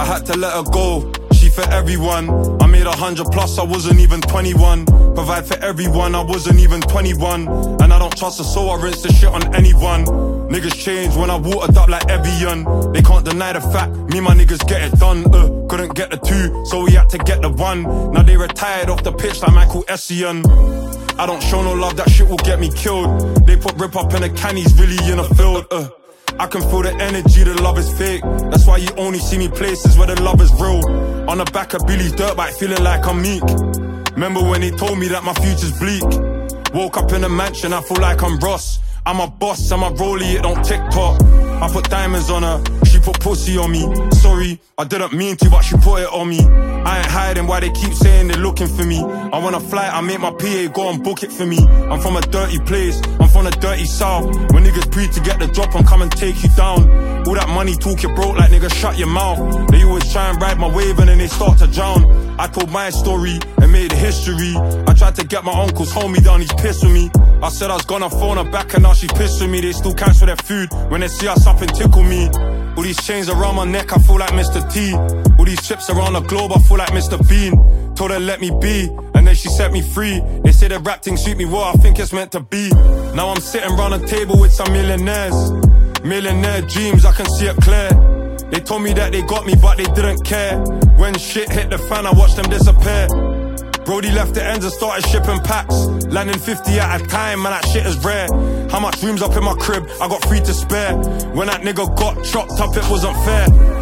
had to let her go. She for everyone. I made 100+, I wasn't even 21. Provide for everyone, I wasn't even 21. And I don't trust her, so I rinse the shit on anyone. Niggas change when I watered up like Evian. They can't deny the fact, me and my niggas get it done. Couldn't get the 2, so we had to get the 1. Now they retired off the pitch like Michael Essien. I don't show no love, that shit will get me killed. They put rip up in the cannies, really in a field. I can feel the energy, the love is fake. That's why you only see me places where the love is real. On the back of Billy's dirt bike, feeling like I'm meek. Remember when they told me that my future's bleak? Woke up in a mansion, I feel like I'm Ross. I'm a boss, I'm a rollie, it don't TikTok. I put diamonds on her, she put pussy on me. Sorry, I didn't mean to, but she put it on me. I ain't hiding why they keep saying they're looking for me. I want a flight, I make my PA go and book it for me. I'm from a dirty place, I'm from the dirty south. When niggas pre to get the drop and come and take you down. All that money talk, you broke like nigga, shut your mouth. They always try and ride my wave and then they start to drown. I told my story and made history. I tried to get my uncle's homie down, he's pissed with me. I said I was gonna phone her back and now she pissed with me. They still cancel their food when they see us up and tickle me. All these chains around my neck, I feel like Mr. T. All these trips around the globe, I feel like Mr. Bean. Told her let me be, and then she set me free. They say the rap thing suit me well, I think it's meant to be. Now I'm sitting round a table with some millionaires. Millionaire dreams, I can see it clear. They told me that they got me, but they didn't care. When shit hit the fan, I watched them disappear. Brody left the ends and started shipping packs. Landing 50 at a time, man, that shit is rare. How much room's up in my crib? I got 3 to spare. When that nigga got chopped up, it wasn't fair.